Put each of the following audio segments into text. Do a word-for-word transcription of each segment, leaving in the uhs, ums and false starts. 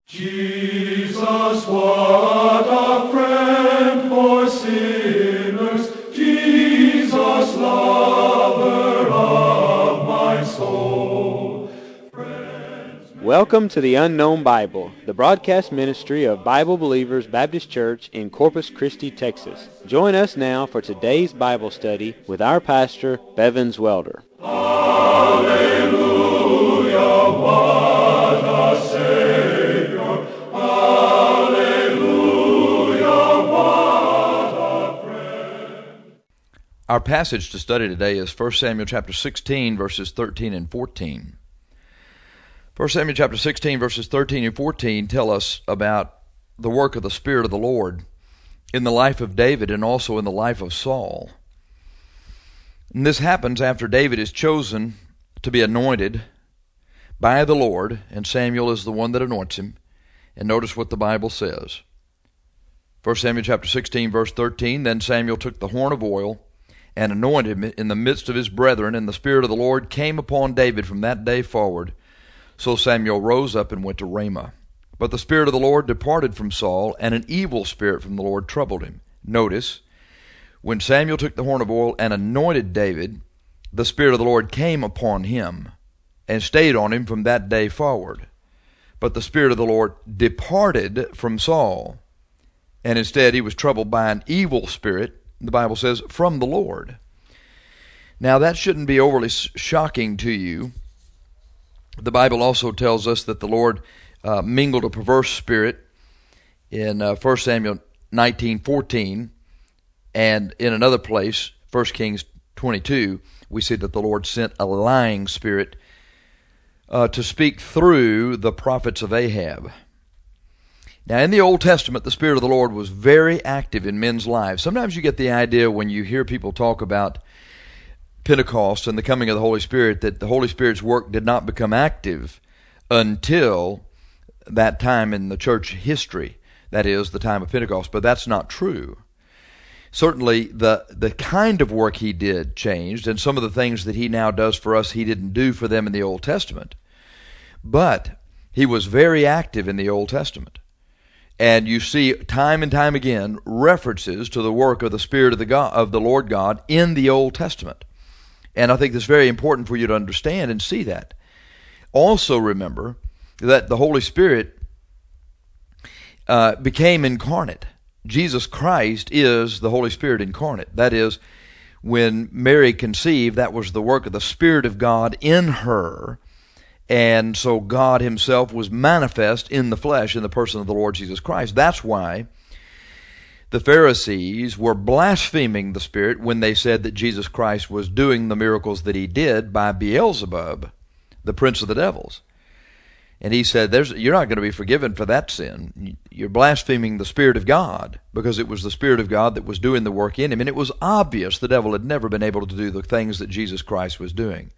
Jesus, what a friend for sinners, Jesus, lover of my soul. Friends, Welcome to the Unknown Bible, the broadcast ministry of Bible Believers Baptist Church in Corpus Christi, Texas. Join us now for today's Bible study with our pastor, Bevins Welder. Hallelujah, what a Savior. Hallelujah, what a friend. Our passage to study today is First Samuel chapter sixteen, verses thirteen and fourteen. First Samuel chapter sixteen, verses thirteen and fourteen tell us about the work of the Spirit of the Lord in the life of David and also in the life of Saul. And this happens after David is chosen to be anointed by the Lord, and Samuel is the one that anoints him. And notice what the Bible says. First Samuel chapter sixteen, verse thirteen, Then Samuel took the horn of oil and anointed him in the midst of his brethren, and the Spirit of the Lord came upon David from that day forward. So Samuel rose up and went to Ramah. But the Spirit of the Lord departed from Saul, and an evil spirit from the Lord troubled him. Notice, when Samuel took the horn of oil and anointed David, the Spirit of the Lord came upon him and stayed on him from that day forward. But the Spirit of the Lord departed from Saul, and instead he was troubled by an evil spirit, the Bible says, from the Lord. Now that shouldn't be overly shocking to you. The Bible also tells us that the Lord uh, mingled a perverse spirit in uh, First Samuel nineteen fourteen, and in another place, First Kings twenty-two, we see that the Lord sent a lying spirit uh, to speak through the prophets of Ahab. Now, in the Old Testament, the Spirit of the Lord was very active in men's lives. Sometimes you get the idea when you hear people talk about Pentecost and the coming of the Holy Spirit that the Holy Spirit's work did not become active until that time in the church history, that is, the time of Pentecost. But that's not true. Certainly, the, the kind of work he did changed, and some of the things that he now does for us, he didn't do for them in the Old Testament. But he was very active in the Old Testament. And you see time and time again references to the work of the Spirit of the God, of the Lord God in the Old Testament. And I think that's very important for you to understand and see that. Also remember that the Holy Spirit uh, became incarnate. Jesus Christ is the Holy Spirit incarnate. That is, when Mary conceived, that was the work of the Spirit of God in her. And so God himself was manifest in the flesh in the person of the Lord Jesus Christ. That's why the Pharisees were blaspheming the Spirit when they said that Jesus Christ was doing the miracles that he did by Beelzebub, the prince of the devils. And he said, There's, you're not going to be forgiven for that sin. You're blaspheming the Spirit of God, because it was the Spirit of God that was doing the work in him. And it was obvious the devil had never been able to do the things that Jesus Christ was doing.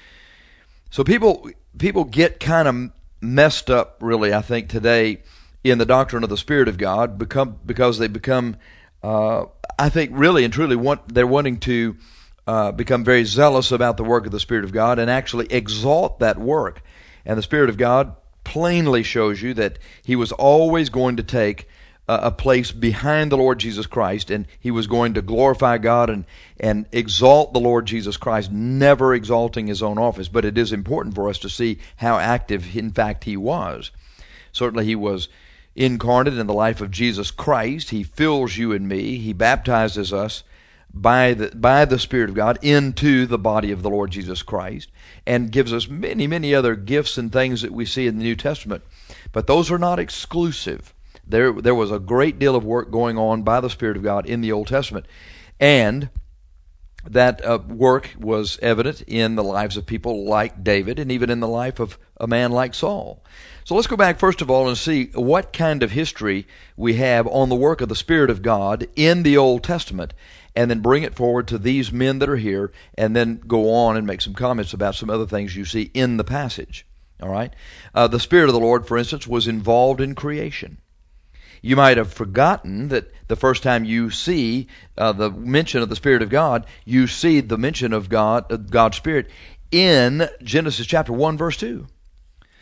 So people people get kind of messed up, really, I think, today in the doctrine of the Spirit of God become because they become, uh, I think, really and truly, want they're wanting to uh, become very zealous about the work of the Spirit of God and actually exalt that work. And the Spirit of God plainly shows you that he was always going to take uh, a place behind the Lord Jesus Christ, and he was going to glorify God and, and exalt the Lord Jesus Christ, never exalting his own office. But it is important for us to see how active, in fact, he was. Certainly he was incarnate in the life of Jesus Christ. He fills you and me. He baptizes us by the by the Spirit of God into the body of the Lord Jesus Christ, and gives us many, many other gifts and things that we see in the New Testament. But those are not exclusive. There, there was a great deal of work going on by the Spirit of God in the Old Testament, and that uh, work was evident in the lives of people like David, and even in the life of a man like Saul. So let's go back first of all and see what kind of history we have on the work of the Spirit of God in the Old Testament, and then bring it forward to these men that are here, and then go on and make some comments about some other things you see in the passage. All right? Uh, the Spirit of the Lord, for instance, was involved in creation. You might have forgotten that the first time you see uh, the mention of the Spirit of God, you see the mention of God, uh, God's Spirit in Genesis chapter one, verse two.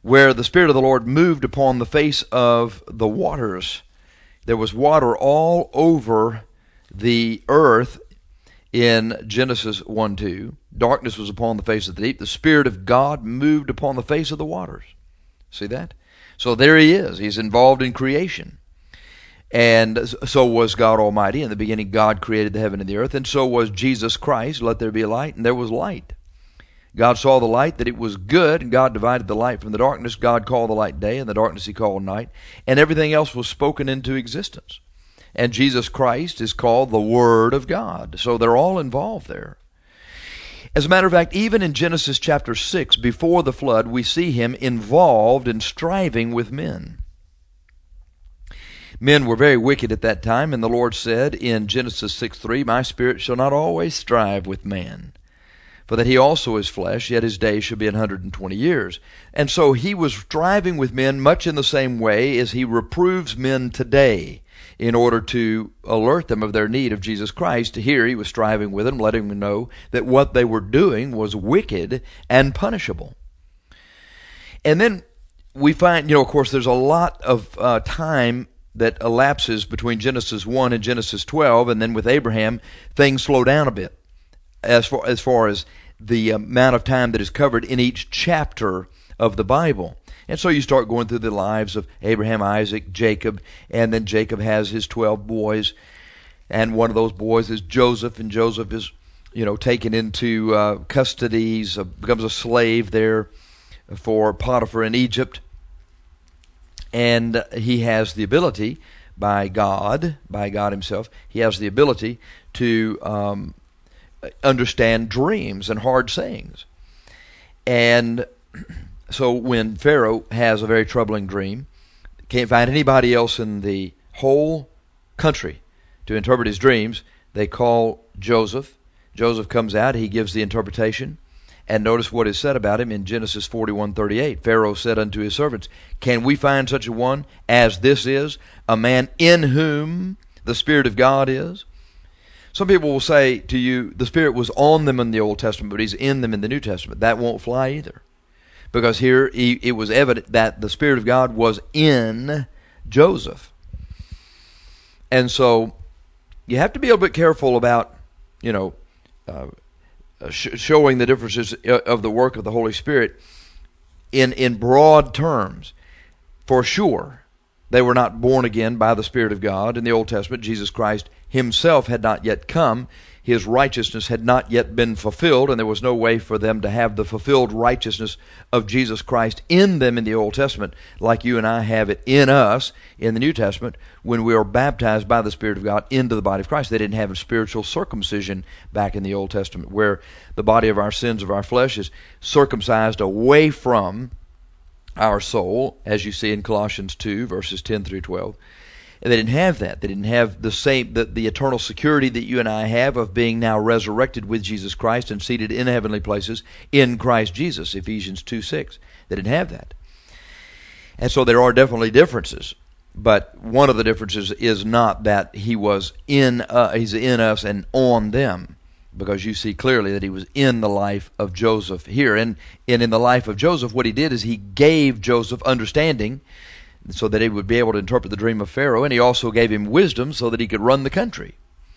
where the Spirit of the Lord moved upon the face of the waters. There was water all over the earth in Genesis one two. Darkness was upon the face of the deep. The Spirit of God moved upon the face of the waters. See that? So there he is. He's involved in creation. And so was God Almighty. In the beginning, God created the heaven and the earth. And so was Jesus Christ. Let there be light, and there was light. God saw the light, that it was good, and God divided the light from the darkness. God called the light day, and the darkness he called night. And everything else was spoken into existence. And Jesus Christ is called the Word of God. So they're all involved there. As a matter of fact, even in Genesis chapter six, before the flood, we see him involved in striving with men. Men were very wicked at that time, and the Lord said in Genesis six three, "My spirit shall not always strive with man, for that he also is flesh, yet his days shall be an hundred and twenty years." And so he was striving with men much in the same way as he reproves men today in order to alert them of their need of Jesus Christ. Here he was striving with them, letting them know that what they were doing was wicked and punishable. And then we find, you know, of course, there's a lot of uh, time that elapses between Genesis one and Genesis twelve, and then with Abraham, things slow down a bit as far as, far as the amount of time that is covered in each chapter of the Bible. And so you start going through the lives of Abraham, Isaac, Jacob, and then Jacob has his twelve boys, and one of those boys is Joseph, and Joseph is, you know, taken into uh, custody, uh, becomes a slave there for Potiphar in Egypt, and he has the ability by God, by God himself, he has the ability to um, understand dreams and hard sayings. And so when Pharaoh has a very troubling dream, can't find anybody else in the whole country to interpret his dreams, they call Joseph. Joseph comes out, he gives the interpretation, and notice what is said about him in Genesis forty-one thirty-eight. Pharaoh said unto his servants, "Can we find such a one as this is, a man in whom the Spirit of God is?" Some people will say to you, the Spirit was on them in the Old Testament, but he's in them in the New Testament. That won't fly either. Because here he, it was evident that the Spirit of God was in Joseph. And so you have to be a little bit careful about, you know, uh, sh- showing the differences of the work of the Holy Spirit in, in broad terms. For sure, they were not born again by the Spirit of God. In the Old Testament, Jesus Christ himself had not yet come. His righteousness had not yet been fulfilled, and there was no way for them to have the fulfilled righteousness of Jesus Christ in them in the Old Testament, like you and I have it in us in the New Testament when we are baptized by the Spirit of God into the body of Christ. They didn't have a spiritual circumcision back in the Old Testament, where the body of our sins of our flesh is circumcised away from our soul, as you see in Colossians two, verses ten through twelve. And they didn't have that. They didn't have the same, the, the eternal security that you and I have of being now resurrected with Jesus Christ and seated in heavenly places in Christ Jesus, Ephesians two six. They didn't have that. And so there are definitely differences. But one of the differences is not that he was in, uh, he's in us and on them, because you see clearly that he was in the life of Joseph here. And, and in the life of Joseph, what he did is he gave Joseph understanding so that he would be able to interpret the dream of Pharaoh, and he also gave him wisdom so that he could run the country.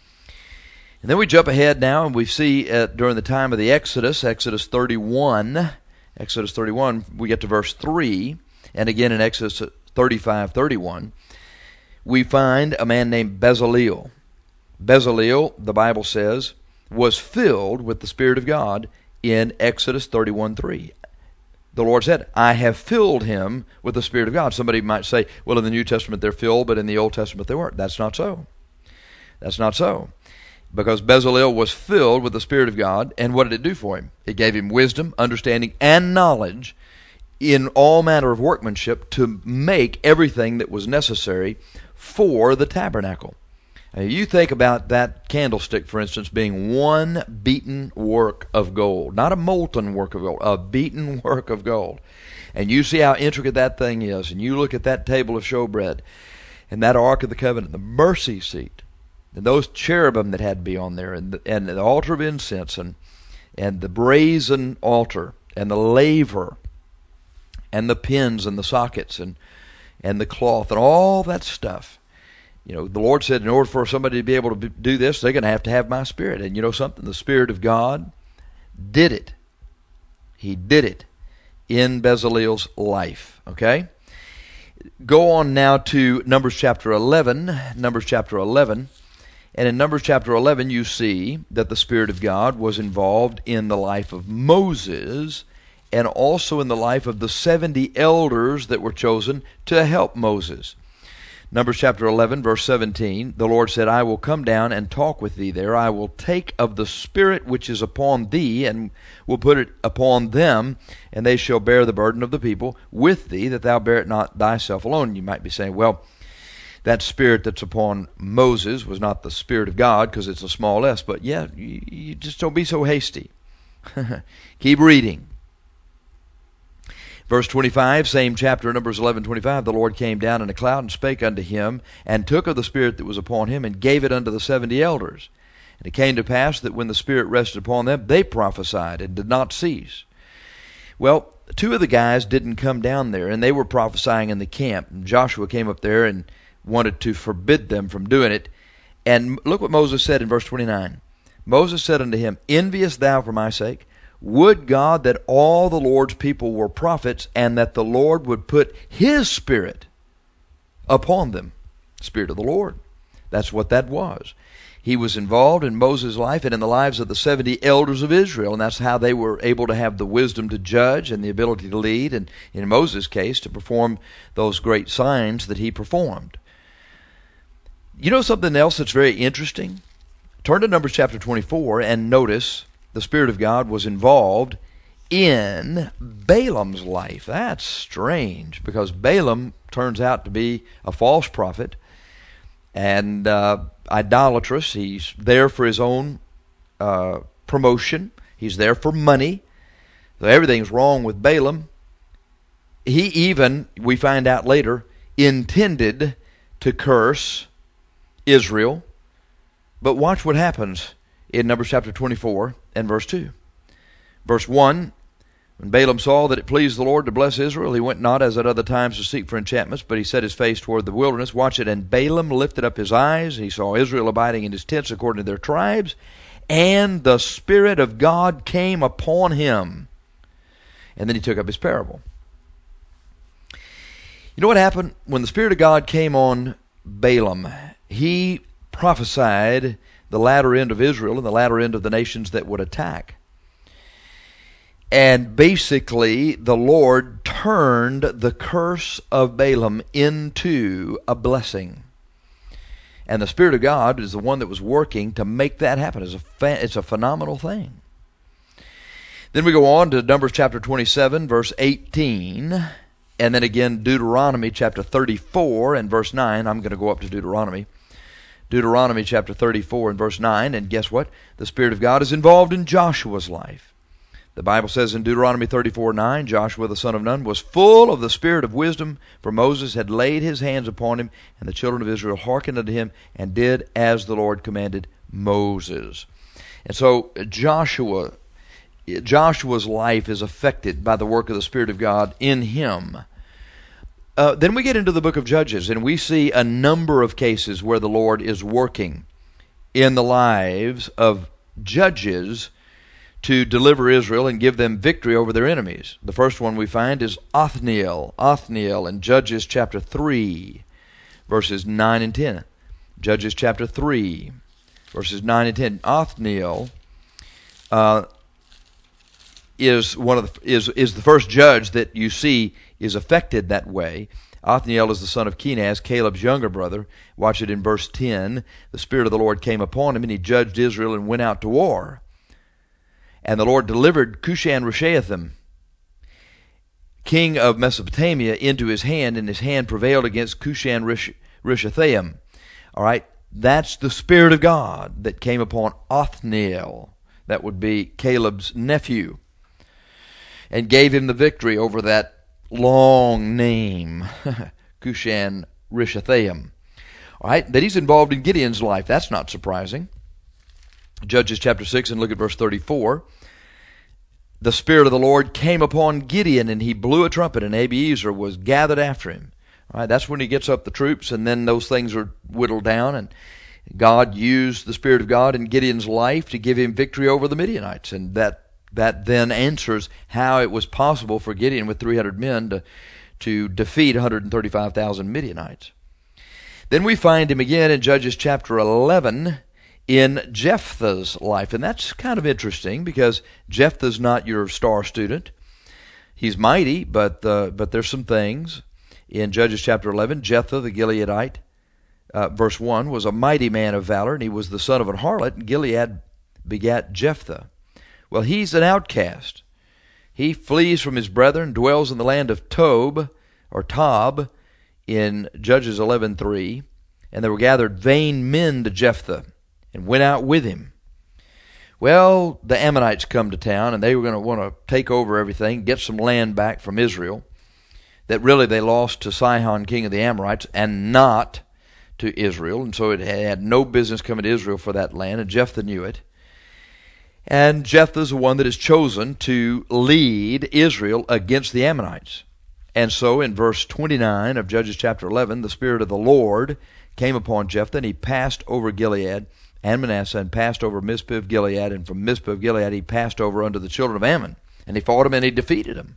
And then we jump ahead now, and we see uh, during the time of the Exodus, Exodus thirty-one, Exodus thirty-one, we get to verse three, and again in Exodus thirty-five thirty-one, we find a man named Bezaleel. Bezaleel, the Bible says, was filled with the Spirit of God in Exodus thirty-one three. The Lord said, "I have filled him with the Spirit of God." Somebody might say, well, in the New Testament they're filled, but in the Old Testament they weren't. That's not so. That's not so. Because Bezaleel was filled with the Spirit of God, and what did it do for him? It gave him wisdom, understanding, and knowledge in all manner of workmanship to make everything that was necessary for the tabernacle. Now, you think about that candlestick, for instance, being one beaten work of gold. Not a molten work of gold, a beaten work of gold. And you see how intricate that thing is. And you look at that table of showbread and that Ark of the Covenant, the mercy seat, and those cherubim that had to be on there, and the, and the altar of incense, and, and the brazen altar, and the laver, and the pins and the sockets and and the cloth and all that stuff. You know, the Lord said in order for somebody to be able to do this, they're going to have to have my Spirit. And you know something? The Spirit of God did it. He did it in Bezalel's life. Okay? Go on now to Numbers chapter eleven. Numbers chapter eleven. And in Numbers chapter eleven, you see that the Spirit of God was involved in the life of Moses and also in the life of the seventy elders that were chosen to help Moses. Numbers chapter eleven, verse seventeen, the Lord said, I will come down and talk with thee there. I will take of the Spirit which is upon thee, and will put it upon them, and they shall bear the burden of the people with thee, that thou bear it not thyself alone. You might be saying, well, that Spirit that's upon Moses was not the Spirit of God, because it's a small s, but yeah, you, you just don't be so hasty. Keep reading. Verse twenty-five, same chapter, Numbers eleven twenty-five, the Lord came down in a cloud and spake unto him, and took of the Spirit that was upon him, and gave it unto the seventy elders. And it came to pass that when the Spirit rested upon them, they prophesied and did not cease. Well, two of the guys didn't come down there, and they were prophesying in the camp. And Joshua came up there and wanted to forbid them from doing it. And look what Moses said in verse twenty-nine. Moses said unto him, Enviest thou for my sake? Would God that all the Lord's people were prophets, and that the Lord would put His Spirit upon them. Spirit of the Lord. That's what that was. He was involved in Moses' life and in the lives of the seventy elders of Israel, and that's how they were able to have the wisdom to judge and the ability to lead, and in Moses' case, to perform those great signs that he performed. You know something else that's very interesting? Turn to Numbers chapter twenty-four and notice the Spirit of God was involved in Balaam's life. That's strange, because Balaam turns out to be a false prophet and uh, idolatrous. He's there for his own uh, promotion. He's there for money. So everything's wrong with Balaam. He even, we find out later, intended to curse Israel. But watch what happens in Numbers chapter twenty-four and verse two. Verse one, when Balaam saw that it pleased the Lord to bless Israel, he went not as at other times to seek for enchantments, but he set his face toward the wilderness. Watch it. And Balaam lifted up his eyes, and he saw Israel abiding in his tents according to their tribes, and the Spirit of God came upon him. And then he took up his parable. You know what happened? When the Spirit of God came on Balaam, he prophesied the latter end of Israel and the latter end of the nations that would attack. And basically, the Lord turned the curse of Balaam into a blessing. And the Spirit of God is the one that was working to make that happen. It's a, fa- it's a phenomenal thing. Then we go on to Numbers chapter twenty-seven, verse eighteen. And then again, Deuteronomy chapter thirty-four and verse nine. I'm going to go up to Deuteronomy. Deuteronomy chapter thirty-four and verse nine. And guess what? The Spirit of God is involved in Joshua's life. The Bible says in Deuteronomy thirty-four nine, Joshua the son of Nun was full of the spirit of wisdom, for Moses had laid his hands upon him, and the children of Israel hearkened unto him, and did as the Lord commanded Moses. And so Joshua, Joshua's life is affected by the work of the Spirit of God in him. Uh, then we get into the book of Judges, and we see a number of cases where the Lord is working in the lives of judges to deliver Israel and give them victory over their enemies. The first one we find is Othniel. Othniel in Judges chapter three, verses nine and ten. Judges chapter three, verses nine and ten. Othniel uh, is one of the, is is the first judge that you see is affected that way. Othniel is the son of Kenaz, Caleb's younger brother. Watch it in verse ten. The Spirit of the Lord came upon him, and he judged Israel and went out to war. And the Lord delivered Cushan-Rishathaim, king of Mesopotamia, into his hand, and his hand prevailed against Cushan-Rishathaim. All right, that's the Spirit of God that came upon Othniel. That would be Caleb's nephew, and gave him the victory over that long name, Cushan-Rishathaim. All right, that he's involved in Gideon's life. That's not surprising. Judges chapter six, and look at verse thirty-four. the Spirit of the Lord came upon Gideon, and he blew a trumpet, and Abiezer was gathered after him. All right, that's when he gets up the troops, and then those things are whittled down, and God used the Spirit of God in Gideon's life to give him victory over the Midianites, and that that then answers how it was possible for Gideon with three hundred men to, to defeat one hundred thirty-five thousand Midianites. Then we find him again in Judges chapter eleven in Jephthah's life, and that's kind of interesting because Jephthah's not your star student. He's mighty, but uh, but there's some things in Judges chapter eleven. Jephthah the Gileadite, uh, verse one, was a mighty man of valor, and he was the son of an harlot, and Gilead begat Jephthah. Well, he's an outcast. He flees from his brethren, dwells in the land of Tob, or Tob, in Judges eleven three, and there were gathered vain men to Jephthah, and went out with him. Well, the Ammonites come to town, and they were going to want to take over everything, get some land back from Israel, that really they lost to Sihon, king of the Amorites, and not to Israel, and so it had no business coming to Israel for that land, and Jephthah knew it. And Jephthah is the one that is chosen to lead Israel against the Ammonites. And so in verse twenty-nine of Judges chapter eleven, the Spirit of the Lord came upon Jephthah, and he passed over Gilead and Manasseh, and passed over Mizpah of Gilead, and from Mizpah of Gilead he passed over unto the children of Ammon, and he fought them and he defeated them.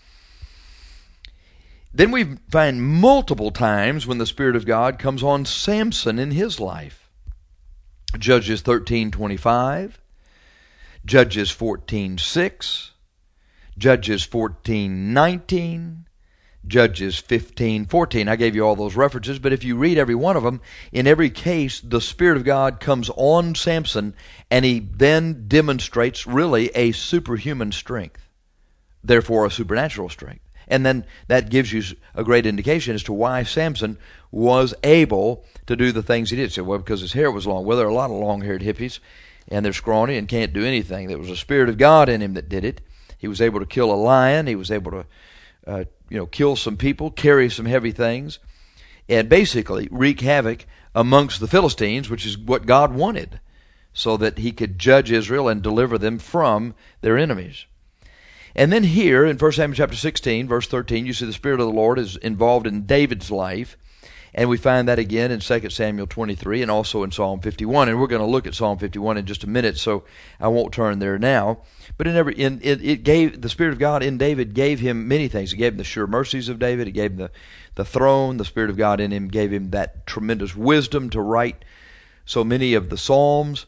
Then we find multiple times when the Spirit of God comes on Samson in his life. Judges thirteen twenty-five, Judges fourteen six, Judges fourteen nineteen, Judges fifteen fourteen. I gave you all those references, but if you read every one of them, in every case, the Spirit of God comes on Samson, and he then demonstrates really a superhuman strength, therefore a supernatural strength. And then that gives you a great indication as to why Samson was able to do the things he did. So, well, because his hair was long. Well, there are a lot of long-haired hippies, and they're scrawny and can't do anything. There was a Spirit of God in him that did it. He was able to kill a lion. He was able to uh, you know, kill some people, carry some heavy things, and basically wreak havoc amongst the Philistines, which is what God wanted, so that he could judge Israel and deliver them from their enemies. And then here in First Samuel chapter sixteen, verse thirteen, you see the Spirit of the Lord is involved in David's life, and we find that again in Second Samuel twenty-three and also in Psalm fifty-one. And we're going to look at Psalm fifty-one in just a minute, so I won't turn there now. But in every, in, it, it gave the Spirit of God in David gave him many things. It gave him the sure mercies of David. It gave him the, the throne. The Spirit of God in him gave him that tremendous wisdom to write so many of the Psalms,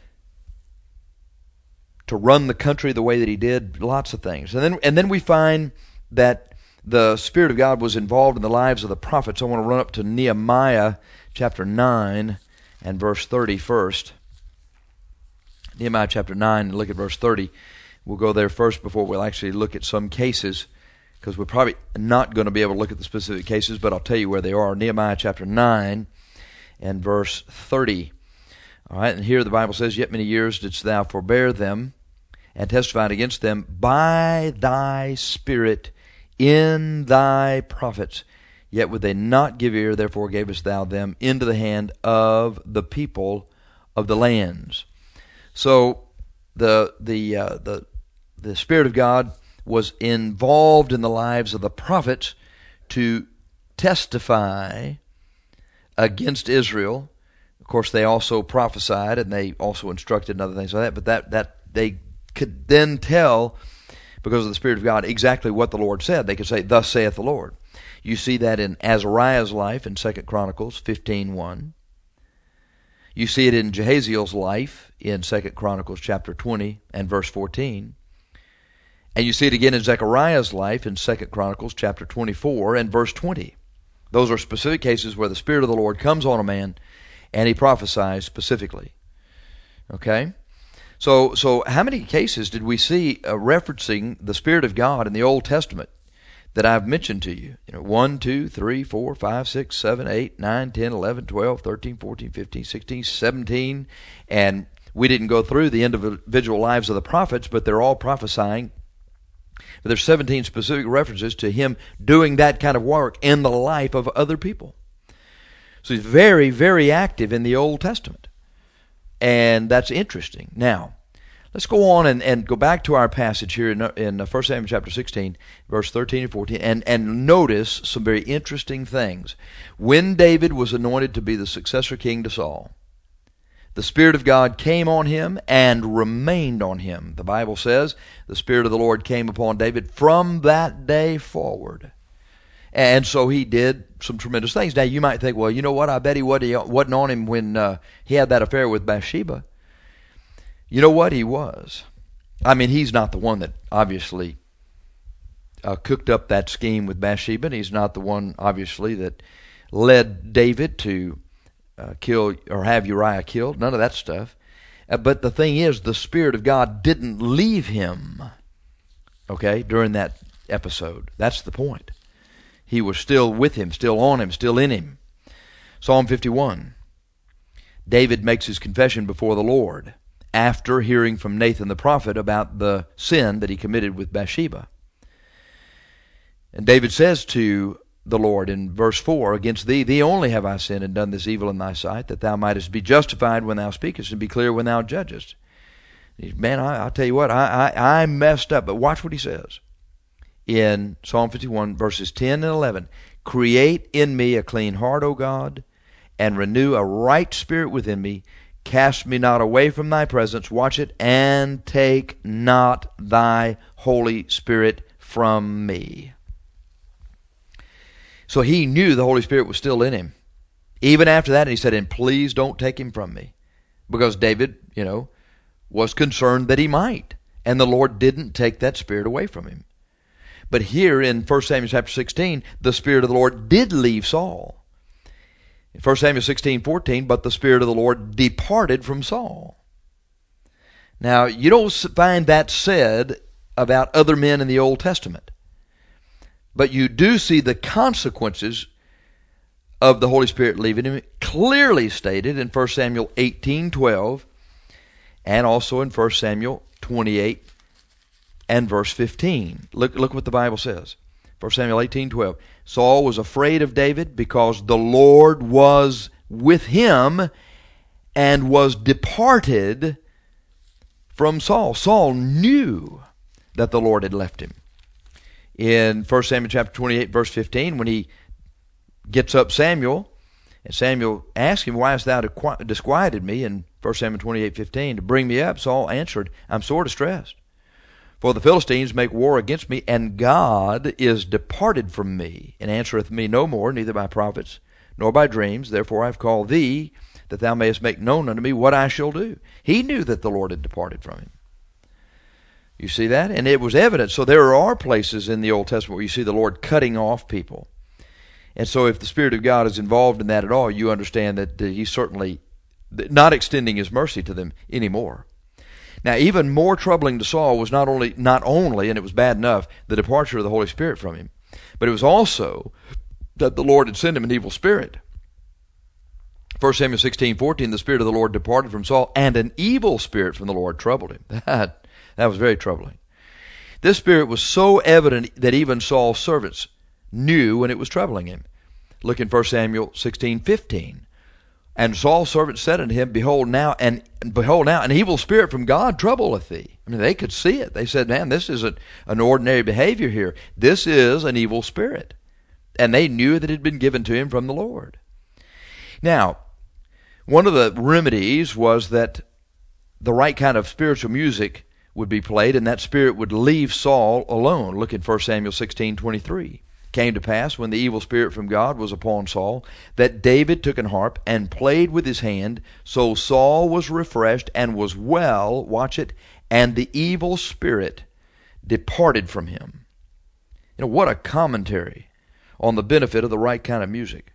to run the country the way that he did, lots of things. And then and then we find that the Spirit of God was involved in the lives of the prophets. I want to run up to Nehemiah chapter nine and verse thirty first. Nehemiah chapter nine, and look at verse thirty. We'll go there first before we'll actually look at some cases, because we're probably not going to be able to look at the specific cases, but I'll tell you where they are. Nehemiah chapter nine and verse thirty. All right, and here the Bible says, "Yet many years didst thou forbear them, and testified against them by thy Spirit in thy prophets. Yet would they not give ear, therefore gavest thou them into the hand of the people of the lands." So the the uh, the the Spirit of God was involved in the lives of the prophets to testify against Israel. Of course, they also prophesied, and they also instructed and other things like that. But that that they could then tell, because of the Spirit of God, exactly what the Lord said. They could say, "Thus saith the Lord." You see that in Azariah's life in Second Chronicles fifteen one. You see it in Jehaziel's life in Second Chronicles chapter twenty and verse fourteen. And you see it again in Zechariah's life in Second Chronicles chapter twenty-four and verse twenty. Those are specific cases where the Spirit of the Lord comes on a man and he prophesies specifically. Okay? So so how many cases did we see uh, referencing the Spirit of God in the Old Testament that I've mentioned to you? You know, one, two, three, four, five, six, seven, eight, nine, ten, eleven, twelve, thirteen, fourteen, fifteen, sixteen, seventeen. And we didn't go through the individual lives of the prophets, but they're all prophesying. But there's seventeen specific references to him doing that kind of work in the life of other people. So he's very, very active in the Old Testament. And that's interesting. Now, Let's go on and, and go back to our passage here in, in First Samuel chapter sixteen, verse thirteen and fourteen, and, and notice some very interesting things. When David was anointed to be the successor king to Saul, the Spirit of God came on him and remained on him. The Bible says the Spirit of the Lord came upon David from that day forward. And so he did some tremendous things. Now you might think, well, you know what, I bet he wasn't on him when uh, he had that affair with Bathsheba. You know what? He was. I mean, he's not the one that obviously uh, cooked up that scheme with Bathsheba. And he's not the one, obviously, that led David to uh, kill or have Uriah killed. None of that stuff. Uh, but the thing is, the Spirit of God didn't leave him, okay, during that episode. That's the point. He was still with him, still on him, still in him. Psalm fifty-one. David makes his confession before the Lord after hearing from Nathan the prophet about the sin that he committed with Bathsheba. And David says to the Lord in verse four, against thee, thee only have I sinned and done this evil in thy sight, that thou mightest be justified when thou speakest and be clear when thou judgest. Man, I, I'll tell you what, I, I, I messed up. But watch what he says in Psalm fifty-one, verses ten and eleven. Create in me a clean heart, O God, and renew a right spirit within me. Cast me not away from thy presence, watch it, and take not thy Holy Spirit from me. So he knew the Holy Spirit was still in him. Even after that, he said, and please don't take him from me. Because David, you know, was concerned that he might. And the Lord didn't take that Spirit away from him. But here in First Samuel chapter sixteen, the Spirit of the Lord did leave Saul. In First Samuel sixteen fourteen, but the Spirit of the Lord departed from Saul. Now, you don't find that said about other men in the Old Testament. But you do see the consequences of the Holy Spirit leaving him clearly stated in First Samuel eighteen twelve and also in First Samuel twenty-eight and verse fifteen. Look, look what the Bible says. First Samuel eighteen twelve. Saul was afraid of David because the Lord was with him and was departed from Saul. Saul knew that the Lord had left him. In First Samuel chapter twenty-eight, verse fifteen, when he gets up Samuel, and Samuel asks him, why hast thou disquieted me? In First Samuel twenty-eight fifteen, to bring me up, Saul answered, I'm sore distressed. For the Philistines make war against me, and God is departed from me, and answereth me no more, neither by prophets, nor by dreams. Therefore I have called thee, that thou mayest make known unto me what I shall do. He knew that the Lord had departed from him. You see that? And it was evident. So there are places in the Old Testament where you see the Lord cutting off people. And so if the Spirit of God is involved in that at all, you understand that He's certainly not extending His mercy to them anymore. Now, even more troubling to Saul was not only, not only, and it was bad enough, the departure of the Holy Spirit from him, but it was also that the Lord had sent him an evil spirit. First Samuel sixteen fourteen, the Spirit of the Lord departed from Saul, and an evil spirit from the Lord troubled him. That, that was very troubling. This spirit was so evident that even Saul's servants knew when it was troubling him. Look in First Samuel sixteen fifteen. And Saul's servants said unto him, Behold now, and behold now, an evil spirit from God troubleth thee. I mean, they could see it. They said, man, this isn't an ordinary behavior here. This is an evil spirit. And they knew that it had been given to him from the Lord. Now, one of the remedies was that the right kind of spiritual music would be played, and that spirit would leave Saul alone. Look in First Samuel sixteen twenty-three. Came to pass, when the evil spirit from God was upon Saul, that David took an harp and played with his hand. So Saul was refreshed and was well, watch it, and the evil spirit departed from him. You know, what a commentary on the benefit of the right kind of music.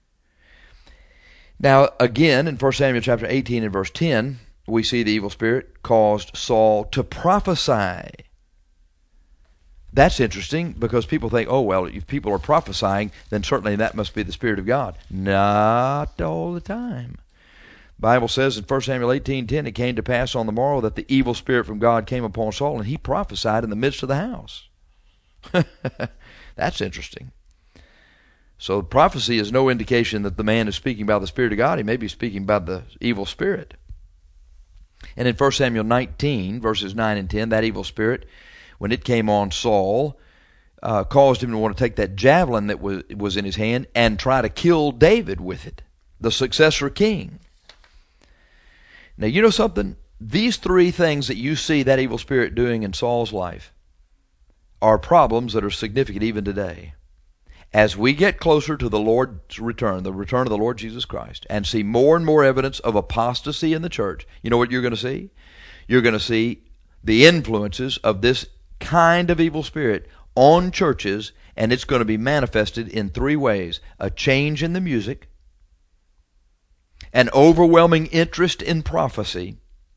Now, again, in First Samuel chapter eighteen and verse ten, we see the evil spirit caused Saul to prophesy. That's interesting because people think, oh, well, if people are prophesying, then certainly that must be the Spirit of God. Not all the time. The Bible says in First Samuel eighteen ten, it came to pass on the morrow that the evil spirit from God came upon Saul, and he prophesied in the midst of the house. That's interesting. So prophecy is no indication that the man is speaking about the Spirit of God. He may be speaking about the evil spirit. And in First Samuel nineteen, verses nine and ten, that evil spirit, when it came on Saul, uh, caused him to want to take that javelin that was, was in his hand and try to kill David with it, the successor king. Now, you know something? These three things that you see that evil spirit doing in Saul's life are problems that are significant even today. As we get closer to the Lord's return, the return of the Lord Jesus Christ, and see more and more evidence of apostasy in the church, you know what you're going to see? You're going to see the influences of this kind of evil spirit on churches, and it's going to be manifested in three ways. A change in the music, an overwhelming interest in prophecy,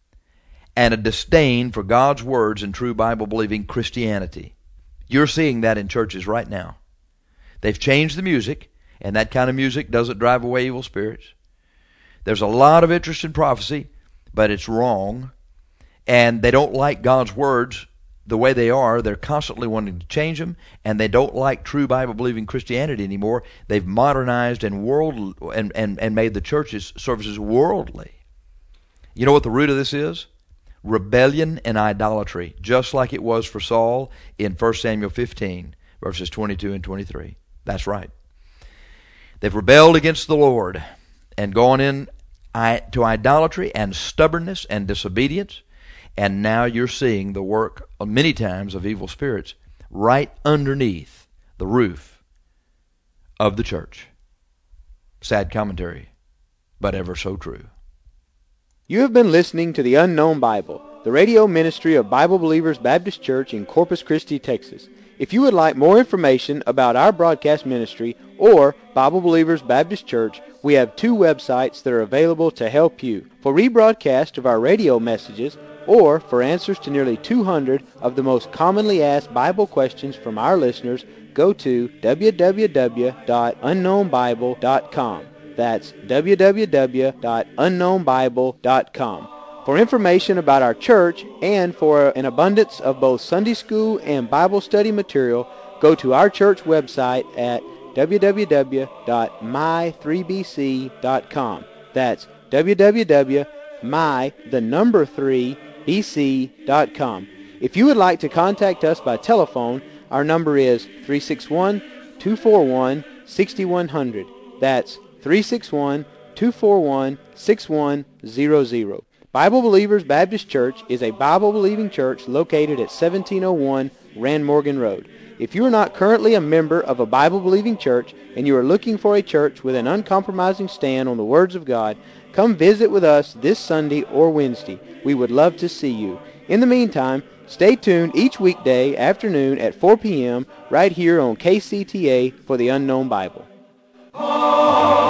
and a disdain for God's words and true Bible-believing Christianity. You're seeing that in churches right now. They've changed the music, and that kind of music doesn't drive away evil spirits. There's a lot of interest in prophecy, but it's wrong, and they don't like God's words the way they are. They're constantly wanting to change them, and they don't like true Bible-believing Christianity anymore. They've modernized and world and, and, and made the church's services worldly. You know what the root of this is? Rebellion and idolatry, just like it was for Saul in First Samuel fifteen, verses twenty-two and twenty-three. That's right. They've rebelled against the Lord and gone in to idolatry and stubbornness and disobedience, and now you're seeing the work of many times of evil spirits right underneath the roof of the church. Sad commentary, but ever so true. You have been listening to The Unknown Bible, the radio ministry of Bible Believers Baptist Church in Corpus Christi, Texas. If you would like more information about our broadcast ministry or Bible Believers Baptist Church, we have two websites that are available to help you. For rebroadcast of our radio messages or for answers to nearly two hundred of the most commonly asked Bible questions from our listeners, go to w w w dot unknown bible dot com. That's w w w dot unknown bible dot com. For information about our church and for an abundance of both Sunday school and Bible study material, go to our church website at w w w dot my three b c dot com. That's w w w dot my, the number three, b c dot com. If you would like to contact us by telephone, our number is three six one, two four one, six one zero zero. That's three six one, two four one, six one zero zero. Bible Believers Baptist Church is a Bible-believing church located at seventeen oh one Rand Morgan Road. If you are not currently a member of a Bible-believing church and you are looking for a church with an uncompromising stand on the words of God, come visit with us this Sunday or Wednesday. We would love to see you. In the meantime, stay tuned each weekday afternoon at four p.m. right here on K C T A for the Unknown Bible. Oh!